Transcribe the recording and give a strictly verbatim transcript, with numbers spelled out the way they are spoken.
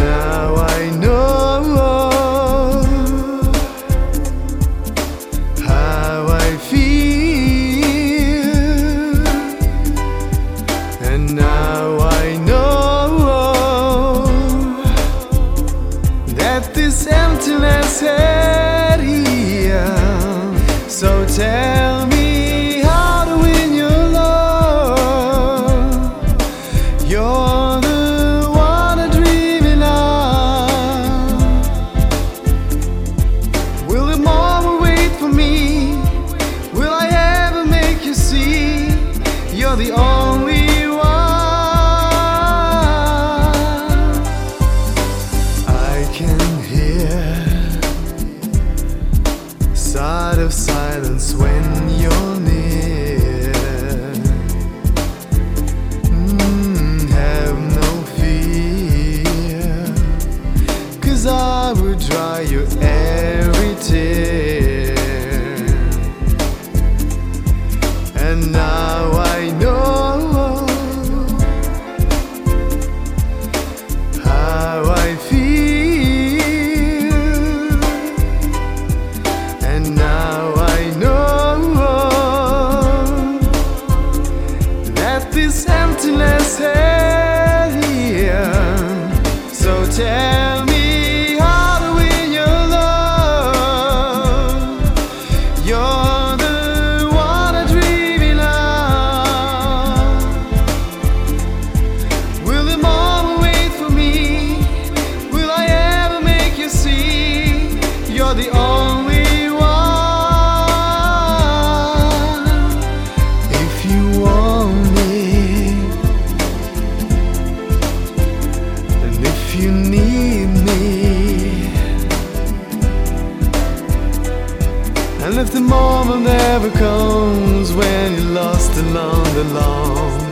now I know how I feel, and now I know that this emptiness is here. So tell me how to win your love. You're the one I'm dreaming of. Will the moment wait for me? Will I ever make you see you're the only one? I can hear sigh of silence when you're near. Mm, have no fear, 'cause I will dry your every tear. And now I know how I feel, and now I know that this emptiness is here. So tell me how to win your love. You're the one I'm dreaming of. Will the moment wait for me? Will I ever make you see you're the only one? If you want me, and if you need me, and if the moment ever comes when you're lost along the lawn,